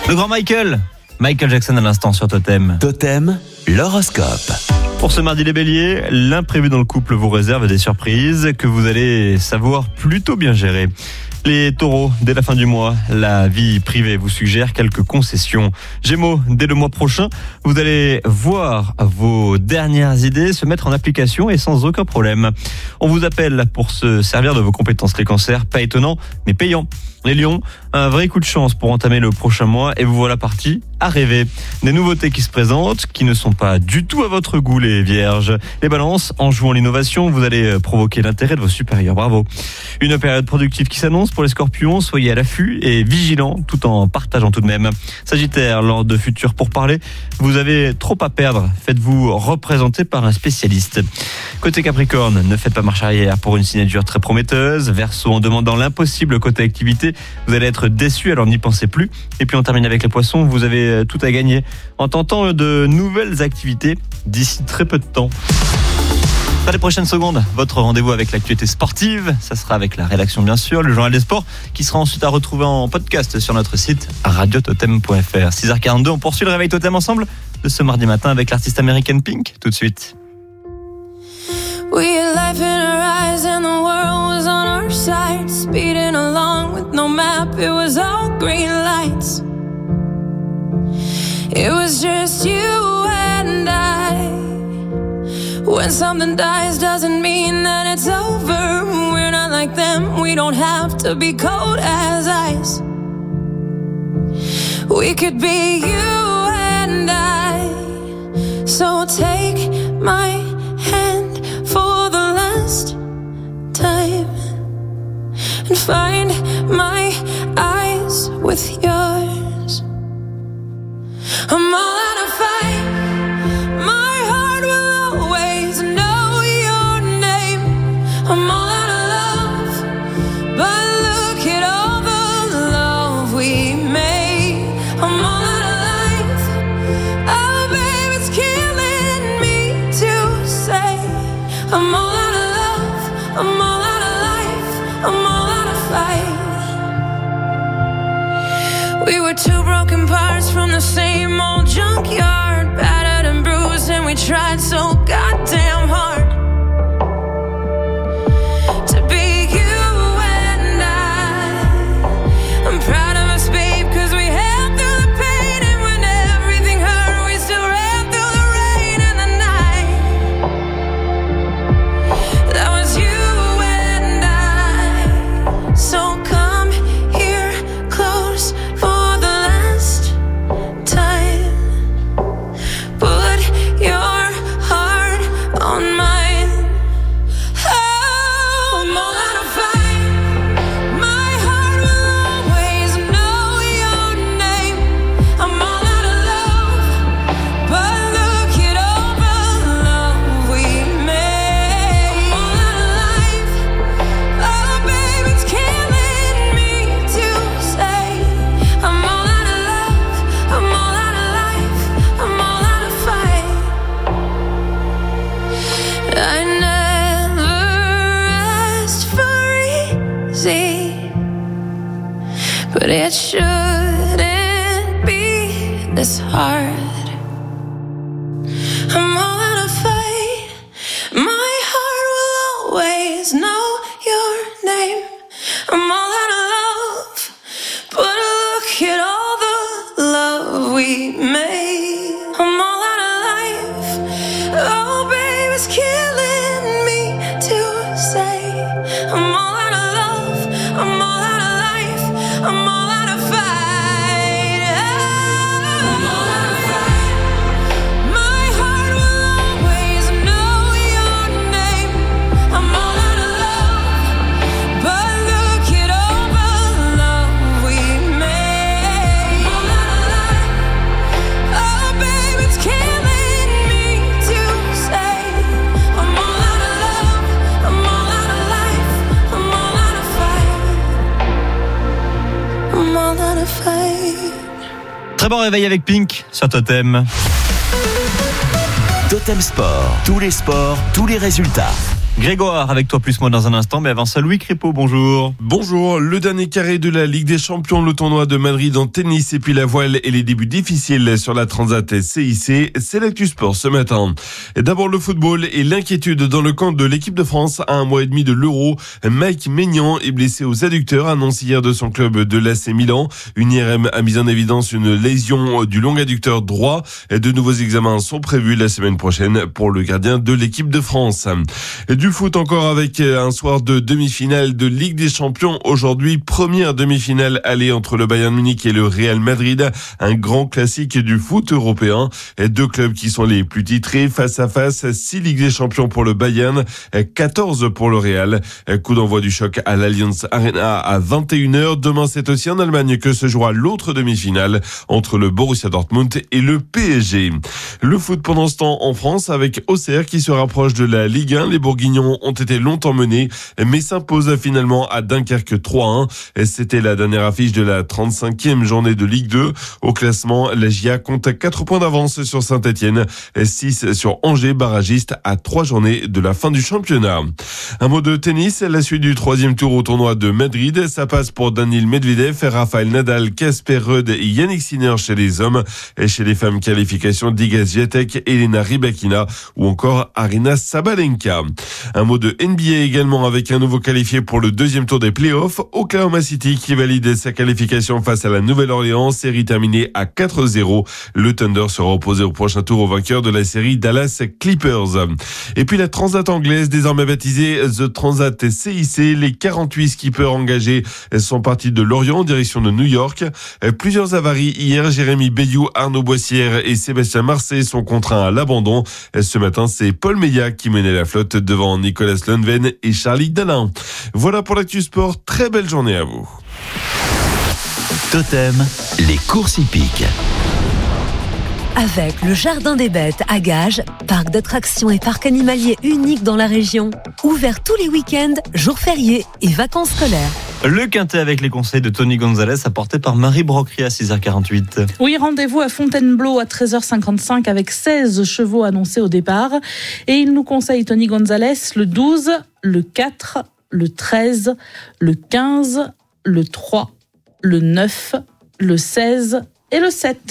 Le grand Michael Jackson à l'instant sur Totem. Totem, l'horoscope. Pour ce mardi les béliers, l'imprévu dans le couple vous réserve des surprises que vous allez savoir plutôt bien gérer. Les taureaux, dès la fin du mois, la vie privée vous suggère quelques concessions. Gémeaux, dès le mois prochain, vous allez voir vos dernières idées se mettre en application et sans aucun problème. On vous appelle pour se servir de vos compétences. Les cancers, pas étonnant, mais payant. Les lions, un vrai coup de chance pour entamer le prochain mois et vous voilà partis à rêver. Des nouveautés qui se présentent, qui ne sont pas du tout à votre goût, les vierges. Les balances, en jouant l'innovation, vous allez provoquer l'intérêt de vos supérieurs. Bravo. Une période productive qui s'annonce pour les scorpions. Soyez à l'affût et vigilants tout en partageant tout de même. Sagittaire, lors de futurs pourparlers, vous avez trop à perdre. Faites-vous représenter par un spécialiste. Côté Capricorne, ne faites pas marche arrière pour une signature très prometteuse. Verseau, en demandant l'impossible côté activité, vous allez être déçu, alors n'y pensez plus. Et puis on termine avec les poissons, vous avez tout à gagner en tentant de nouvelles activités d'ici très peu de temps. Dans les prochaines secondes, votre rendez-vous avec l'actualité sportive, ça sera avec la rédaction bien sûr, le journal des sports, qui sera ensuite à retrouver en podcast sur notre site radiototem.fr. 6h42, on poursuit le réveil Totem ensemble de ce mardi matin avec l'artiste américaine Pink, tout de suite. We had life in our eyes and the world was on our side. Speeding along with no map, it was all green lights. It was just you and I. When something dies doesn't mean that it's over. We're not like them, we don't have to be cold as ice. We could be you and I. So take my hand for the last time and find my eyes with yours. I'm all out of fight. My heart will always know your name. I'm all out of love, but look at all the love we made. I'm all out of life. Oh baby, it's killing me to say I'm all out of love, I'm all out of life, I'm all out of fight. We were two broken parts from the same old junkyard, battered and bruised, and we tried so goddamn hard to be you and I'm proud of us, babe, 'cause we held through the pain, and when everything hurt, we still ran through the rain and the night. That was you and I. So come here close for the last time. Put your heart on mine. Oh, I'm all out of fight. My heart will always know your name. I'm all out of love, but look at all the love we made. I'm all out of life. Oh, baby, it's killing me to say I'm all out of love, I'm all out of life, I'm all out of fight. I never asked for easy, but it shouldn't be this hard. I'm all out of fight. My heart will always know your name. I'm all out of love, but look at all the love we made. I'm all out of life. Oh, baby, it's killing me to say I'm all out of love, I'm all out of life, I'm all out of fight. I'm all out of fight. My heart will always know your name. I'm all out of love, but look at all the love we made. I'm all out of life. Oh, baby, it's killing me to say I'm all out of love, I'm all out of life, I'm all out of fight. I'm all out of fight. Très bon réveil avec Pink sur Totem. Totem Sport, tous les sports, tous les résultats. Grégoire, avec toi plus moi dans un instant, mais avant ça, Louis Crépeau, bonjour. Bonjour, le dernier carré de la Ligue des Champions, le tournoi de Madrid en tennis et puis la voile et les débuts difficiles sur la Transat CIC, c'est l'actu sport ce matin. Et d'abord le football et l'inquiétude dans le camp de l'équipe de France à un mois et demi de l'Euro. Mike Maignan est blessé aux adducteurs, annonce hier de son club de l'AC Milan. Une IRM a mis en évidence une lésion du long adducteur droit. De nouveaux examens sont prévus la semaine prochaine pour le gardien de l'équipe de France. Du foot encore avec un soir de demi-finale de Ligue des Champions. Aujourd'hui, première demi-finale aller entre le Bayern Munich et le Real Madrid. Un grand classique du foot européen. Deux clubs qui sont les plus titrés face à face. 6 Ligues des Champions pour le Bayern, 14 pour le Real. Coup d'envoi du choc à l'Allianz Arena à 21h. Demain, c'est aussi en Allemagne que se jouera l'autre demi-finale entre le Borussia Dortmund et le PSG. Le foot pendant ce temps en France avec Auxerre qui se rapproche de la Ligue 1. Les Bourguignons ont été longtemps menés, mais s'imposent finalement à Dunkerque 3-1. C'était la dernière affiche de la 35e journée de Ligue 2. Au classement, la GIA compte 4 points d'avance sur Saint-Etienne, 6 sur Angers, barragiste à 3 journées de la fin du championnat. Un mot de tennis, la suite du 3e tour au tournoi de Madrid. Ça passe pour Daniil Medvedev, Rafael Nadal, Casper Ruud et Yannick Sinner chez les hommes. Et chez les femmes, qualification d'Iga Swiatek, Elena Rybakina ou encore Aryna Sabalenka. Un mot de NBA également avec un nouveau qualifié pour le 2e tour des playoffs. Oklahoma City qui valide sa qualification face à la Nouvelle-Orléans. Série terminée à 4-0. Le Thunder sera opposé au prochain tour au vainqueur de la série Dallas Clippers. Et puis la Transat anglaise, désormais baptisée The Transat CIC. Les 48 skippers engagés sont partis de Lorient en direction de New York. Plusieurs avaries hier. Jérémy Bayou, Arnaud Boissière et Sébastien Marseille sont contraints à l'abandon. Ce matin, c'est Paul Meillat qui menait la flotte devant Nicolas Lundven et Charlie Dalin. Voilà pour l'actu sport. Très belle journée à vous. Totem, les courses hippiques. Avec le Jardin des Bêtes à Gages, parc d'attractions et parc animalier unique dans la région, ouvert tous les week-ends, jours fériés et vacances scolaires. Le Quintet avec les conseils de Tony Gonzalez, apporté par Marie Brocry à 6h48. Oui, rendez-vous à Fontainebleau à 13h55 avec 16 chevaux annoncés au départ. Et il nous conseille, Tony Gonzalez, le 12, le 4, le 13, le 15, le 3, le 9, le 16 et le 7.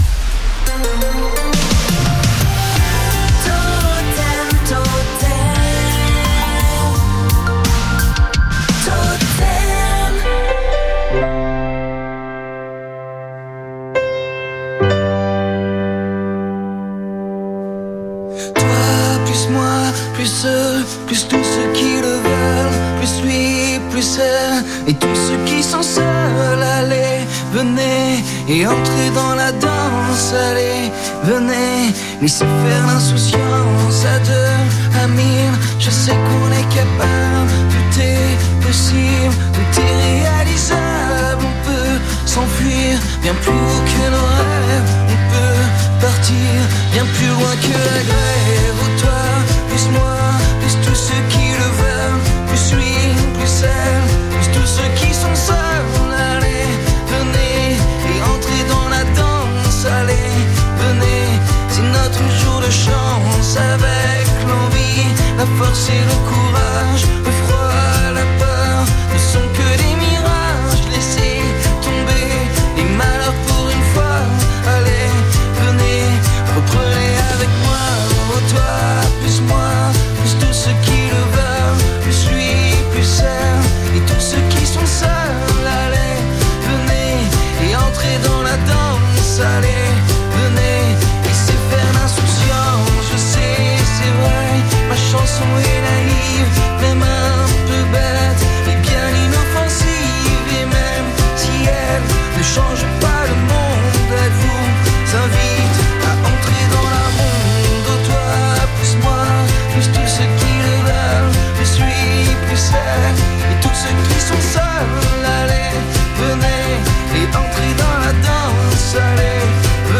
Plus eux, plus tous ceux qui le veulent, plus lui, plus elle, et tous ceux qui sont seuls, allez, venez, et entrez dans la danse, allez, venez, laissez faire l'insouciance à 2, à 1000, je sais qu'on est capable, tout est possible, tout est réalisable, on peut s'enfuir bien plus haut que nos rêves, on peut partir bien plus loin que la grève, ou toi, plus moi, plus tous ceux qui le veulent, plus lui, plus elle, plus tous ceux qui sont seuls, allez, venez, et entrez dans la danse, allez, venez, c'est notre jour de chance, avec l'envie, la force et le courage, le froid, la peur, ne sont que des mirages, laissez tomber les malheurs pour une fois, allez, venez, reprenez avec moi, oh toi, plus moi, plus tous ceux qui le veulent, plus lui, plus elle, et tous ceux qui sont seuls, allez, venez, et entrez dans la danse, allez, venez, laissez faire l'insouciance, je sais, c'est vrai, ma chanson est naïve, même un peu bête, et bien inoffensive, et même si elle ne change pas le monde, elle vous invite à entrer dans la ronde, oh toi, plus moi, plus tous ceux qui le veulent, plus lui, plus elle, et tous ceux qui sont seuls, allez, venez, et entrez dans la danse, allez,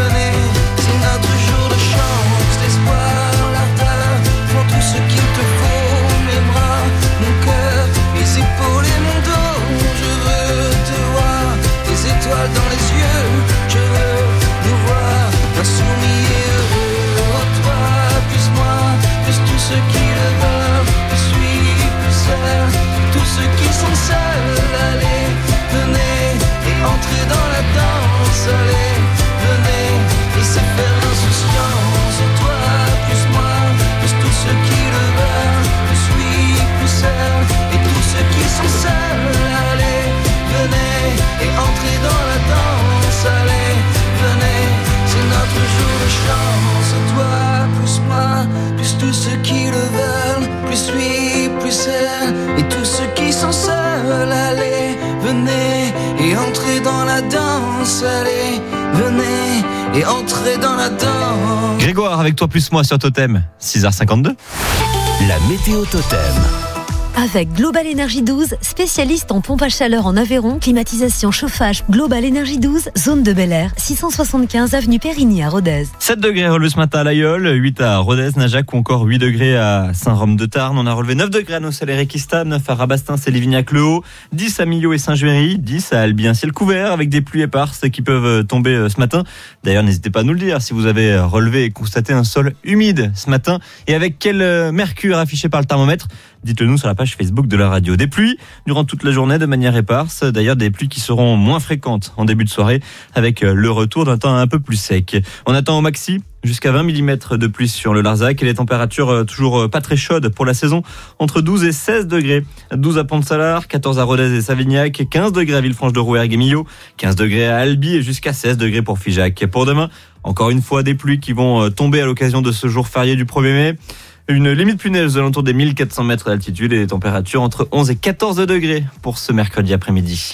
allez, venez et entrez dans la danse. Allez, venez et entrez dans la danse. Grégoire avec toi plus moi sur Totem, 6h52. La météo Totem. Avec Global Energy 12, spécialiste en pompe à chaleur en Aveyron, climatisation, chauffage. Global Energy 12, zone de Bel Air, 675 avenue Périgny à Rodez. 7 degrés relevé ce matin à l'Aïeul, 8 à Rodez, Najac ou encore 8 degrés à Saint-Rome-de-Tarn. On a relevé 9 degrés à Nocel et Réquista, 9 à Rabastens et Lévignac-le-Haut, 10 à Millau et Saint-Juéry, 10 à Albi. Un ciel couvert avec des pluies éparses qui peuvent tomber ce matin. D'ailleurs, n'hésitez pas à nous le dire si vous avez relevé et constaté un sol humide ce matin et avec quel mercure affiché par le thermomètre. Dites-le nous sur la page Facebook de la radio. Des pluies durant toute la journée de manière éparse. D'ailleurs, des pluies qui seront moins fréquentes en début de soirée avec le retour d'un temps un peu plus sec. On attend au maxi jusqu'à 20 mm de pluie sur le Larzac et les températures toujours pas très chaudes pour la saison, entre 12 et 16 degrés. 12 à Pont-de-Salard, 14 à Rodez et Savignac, 15 degrés à Villefranche-de-Rouergue et Millau, 15 degrés à Albi et jusqu'à 16 degrés pour Figeac. Pour demain, encore une fois des pluies qui vont tomber à l'occasion de ce jour férié du 1er mai. Une limite plus neige aux alentours des 1400 mètres d'altitude et des températures entre 11 et 14 degrés pour ce mercredi après-midi.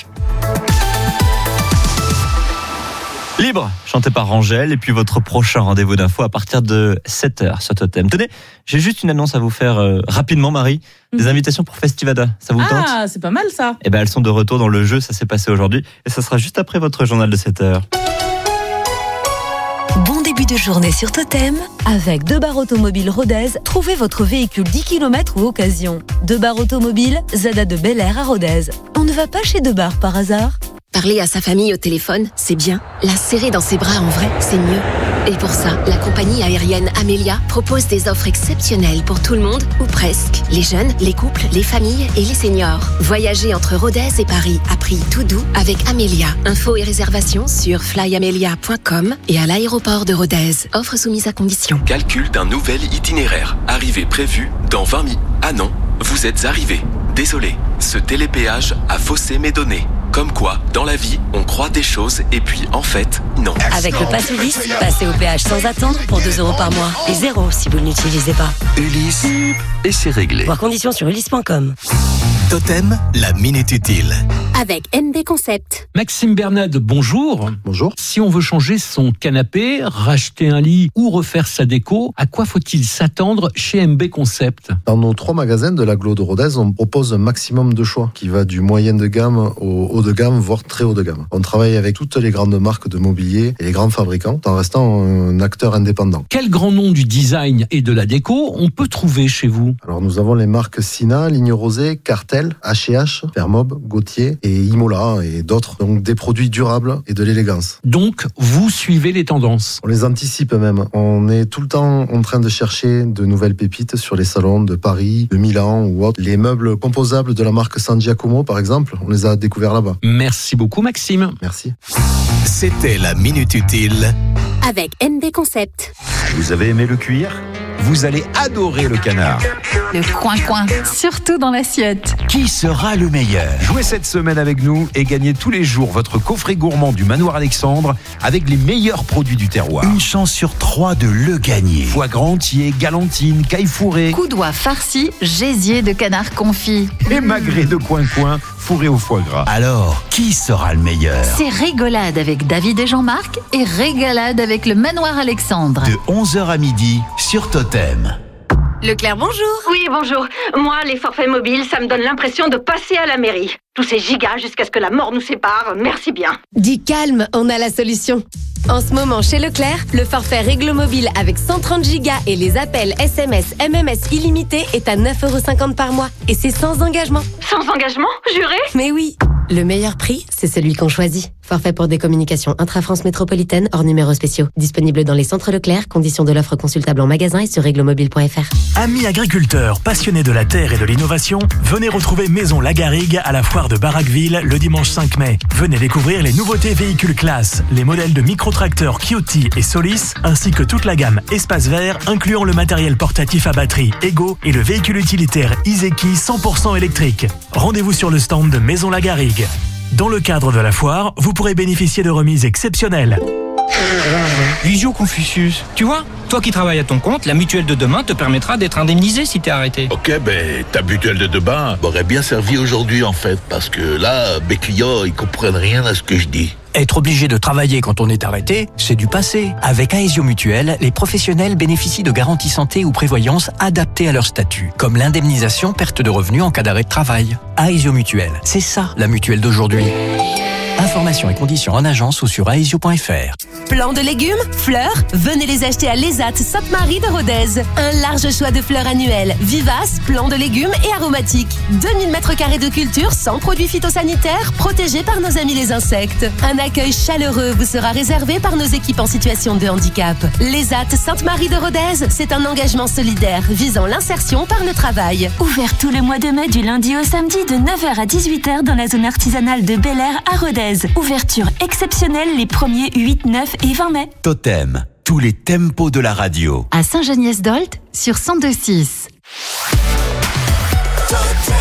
Libre, chanté par Rangel, et puis votre prochain rendez-vous d'info à partir de 7h sur Totem. Tenez, j'ai juste une annonce à vous faire rapidement, Marie. Des invitations pour Festivada, ça vous tente ? Ah, c'est pas mal ça. Eh ben, elles sont de retour dans le jeu, ça s'est passé aujourd'hui, et ça sera juste après votre journal de 7h. Bon début de journée sur Totem. Avec Debar Automobile Rodez, trouvez votre véhicule 10 km ou occasion. Debar Automobile, Zada de Bel Air à Rodez. On ne va pas chez Debar par hasard ? Parler à sa famille au téléphone, c'est bien. La serrer dans ses bras en vrai, c'est mieux. Et pour ça, la compagnie aérienne Amelia propose des offres exceptionnelles pour tout le monde, ou presque. Les jeunes, les couples, les familles et les seniors. Voyagez entre Rodez et Paris à prix tout doux avec Amelia. Infos et réservations sur flyamelia.com et à l'aéroport de Rodez. Offre soumise à condition. Calcul d'un nouvel itinéraire. Arrivée prévue dans 20 minutes. Ah non, vous êtes arrivé. Désolé, ce télépéage a faussé mes données. Comme quoi, dans la vie, on croit des choses et puis en fait, non. Avec le Pass Ulysse, passez au péage sans attendre pour 2 € par mois et 0 si vous ne l'utilisez pas. Ulysse, et c'est réglé. Voir conditions sur ulysse.com. Totem, la minute utile. Avec MB Concept. Maxime Bernade, bonjour. Bonjour. Si on veut changer son canapé, racheter un lit ou refaire sa déco, à quoi faut-il s'attendre chez MB Concept ? Dans nos 3 magasins de l'agglo de Rodez, on propose un maximum de choix qui va du moyen de gamme au haut de gamme, voire très haut de gamme. On travaille avec toutes les grandes marques de mobilier et les grands fabricants, en restant un acteur indépendant. Quel grand nom du design et de la déco on peut trouver chez vous ? Alors nous avons les marques Sina, Ligne Rosée, Cartel, H&H, Fermob, Gauthier et Imola et d'autres. Donc des produits durables et de l'élégance. Donc vous suivez les tendances ? On les anticipe même. On est tout le temps en train de chercher de nouvelles pépites sur les salons de Paris, de Milan ou autres. Les meubles composables de la marque San Giacomo par exemple, on les a découverts là-bas. Merci beaucoup Maxime. Merci. C'était la minute utile. Avec MB Concept. Vous avez aimé le cuir ? Vous allez adorer le canard. Le coin-coin, surtout dans l'assiette. Qui sera le meilleur ? Jouez cette semaine avec nous et gagnez tous les jours votre coffret gourmand du Manoir Alexandre avec les meilleurs produits du terroir. Une chance sur 3 de le gagner. Foie gras entier, galantine, caille fourrée. Coudois farci, gésier de canard confit. Et magret de coin-coin, fourré au foie gras. Alors, qui sera le meilleur ? C'est Rigolade avec David et Jean-Marc et Régalade avec le Manoir Alexandre. De 11h à midi sur Totem. Leclerc, bonjour. Oui, bonjour. Moi, les forfaits mobiles, ça me donne l'impression de passer à la mairie. Tous ces gigas jusqu'à ce que la mort nous sépare, merci bien. Dis calme, on a la solution. En ce moment, chez Leclerc, le forfait Réglo Mobile avec 130 gigas et les appels SMS, MMS illimités est à 9,50 € par mois. Et c'est sans engagement. Sans engagement, juré ? Mais oui. Le meilleur prix, c'est celui qu'on choisit. Forfait pour des communications intra-France métropolitaine hors numéros spéciaux. Disponible dans les centres Leclerc. Conditions de l'offre consultable en magasin et sur réglomobile.fr. Amis agriculteurs, passionnés de la terre et de l'innovation, venez retrouver Maison Lagarrigue à la foire de Barraqueville le dimanche 5 mai. Venez découvrir les nouveautés véhicules classe, les modèles de micro-tracteurs Kioti et Solis, ainsi que toute la gamme Espace Vert, incluant le matériel portatif à batterie Ego et le véhicule utilitaire Iseki 100% électrique. Rendez-vous sur le stand de Maison Lagarrigue. Dans le cadre de la foire, vous pourrez bénéficier de remises exceptionnelles. Visio Confucius, tu vois, toi qui travailles à ton compte, la mutuelle de demain te permettra d'être indemnisé si t'es arrêté. Ok, ta mutuelle de demain m'aurait bien servi aujourd'hui en fait, parce que là, mes clients, ils comprennent rien à ce que je dis. Être obligé de travailler quand on est arrêté, c'est du passé. Avec Aesio Mutuelle, les professionnels bénéficient de garanties santé ou prévoyance adaptées à leur statut, comme l'indemnisation perte de revenus en cas d'arrêt de travail. Aesio Mutuelle, c'est ça la mutuelle d'aujourd'hui. Informations et conditions en agence ou sur aesio.fr. Plants de légumes, fleurs, venez les acheter à l'ESAT Sainte-Marie de Rodez. Un large choix de fleurs annuelles, vivaces, plants de légumes et aromatiques. 2000 m² de culture sans produits phytosanitaires, protégés par nos amis les insectes. Un accueil chaleureux vous sera réservé par nos équipes en situation de handicap. L'ESAT Sainte-Marie de Rodez, c'est un engagement solidaire visant l'insertion par le travail. Ouvert tout le mois de mai du lundi au samedi de 9h à 18h dans la zone artisanale de Bel Air à Rodez. Ouverture exceptionnelle les 1er, 8, 9 et 20 mai. Totem, tous les tempos de la radio. À Saint-Geniès-d'Olt sur 102.6. Totem.